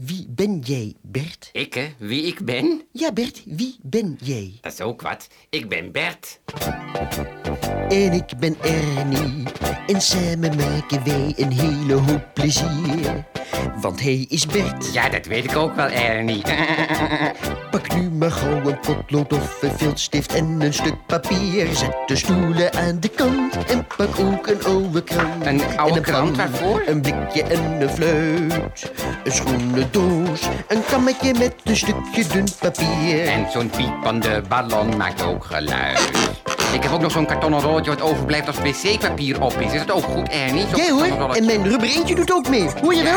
wie ben jij, Bert? Ik, hè? Wie ik ben? Ja, Bert, wie ben jij? Dat is ook wat. Ik ben Bert. En ik ben Ernie. En samen maken wij een hele hoop plezier. Want hij is Bert. Ja, dat weet ik ook wel, Ernie. Pak nu maar gauw een potlood of een viltstift en een stuk papier. Zet de stoelen aan de kant en pak ook een oude krant. Een oude en een krant, pan, waarvoor? Een blikje en een fluit. Een schoenen doos, een kammetje met een stukje dun papier. En zo'n piepende ballon maakt ook geluid. Ik heb ook nog zo'n kartonnen rolletje wat overblijft als wc-papier op is. Is dat ook goed, Ernie? Zo'n Jij hoor, kartonnen rolletje. en mijn rubber eentje doet ook mee. Hoor je wel?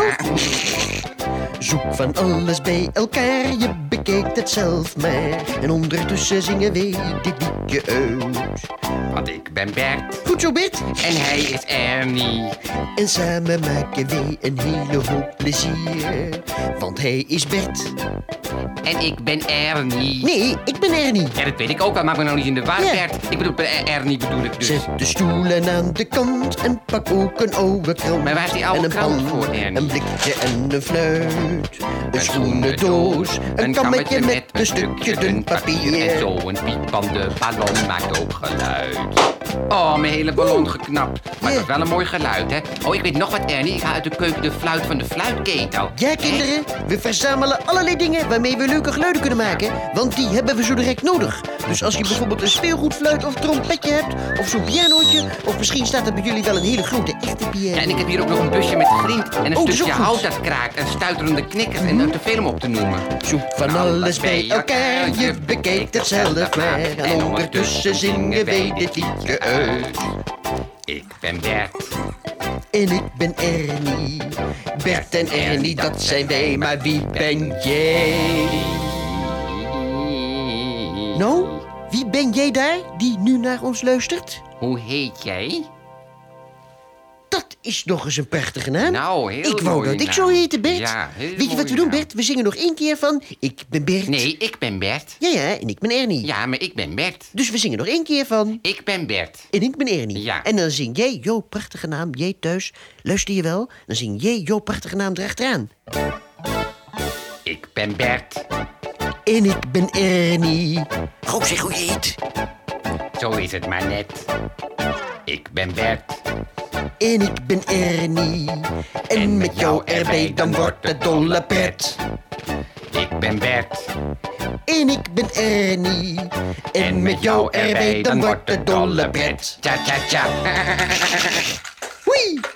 Zoek van alles bij elkaar, je bekijkt het zelf maar. En ondertussen zingen wij dit liedje uit. Want ik ben Bert Goed zo, Bert. en hij is Ernie. En samen maken wij een hele hoop plezier. Want hij is Bert. En ik ben Ernie. Nee, ik ben Ernie. Ja, dat weet ik ook wel. Maak me nou niet in de war, Ja. Bert. Ik bedoel, Ernie bedoel ik dus. Zet de stoelen aan de kant en pak ook een oude krant. Maar waar is die oude en een krant pan, voor, Ernie? een blikje en een fluit. Een schoenendoos, een kammetje met een stukje dun papier. En zo een piepende ballon maakt ook geluid. Oh, mijn hele ballon geknapt. Maar het was wel een mooi geluid, hè? Oh, ik weet nog wat, Ernie. Ik haal uit de keuken de fluit van de fluitketel. Ja, kinderen, we verzamelen allerlei dingen waarmee we leuke geluiden kunnen maken. Want die hebben we zo direct nodig. Dus als je bijvoorbeeld een speelgoedfluit of trompetje hebt, of zo'n pianootje, of misschien staat er bij jullie wel een hele grote echte piano. Ja, en ik heb hier ook nog een busje met grind en een Oh, dat is stukje ook goed. hout dat kraakt en stuiterende knikkers en te veel om op te noemen. Zoek van alles bij elkaar, je bekijkt het zelf maar. En ondertussen zingen wij dit liedje uit. Ik ben Bert. En ik ben Ernie. Bert en Ernie, dat zijn wij, maar wie ben jij? Nou, wie ben jij daar die nu naar ons luistert? Hoe heet jij? Dat is nog eens een prachtige naam. Nou, heel Ik wou mooie dat ik naam. zo heette, Bert. Ja, heel Weet je wat we mooie doen, naam. Bert? We zingen nog 1 keer van Ik ben Bert. Nee, ik ben Bert. Ja, en ik ben Ernie. Ja, maar ik ben Bert. Dus we zingen nog 1 keer van Ik ben Bert. En ik ben Ernie. Ja. En dan zing jij jouw prachtige naam, jij thuis. Luister je wel? Dan zing jij jouw prachtige naam erachteraan. Ik ben Bert. En ik ben Ernie. Gauw zeg hoe je heet. Zo is het maar net. Ik ben Bert. En ik ben Ernie. En met jou erbij, dan wordt het dolle pret. Ik ben Bert. En ik ben Ernie. En met jou erbij, dan wordt het dolle pret. Tja, tja, tja. Hui!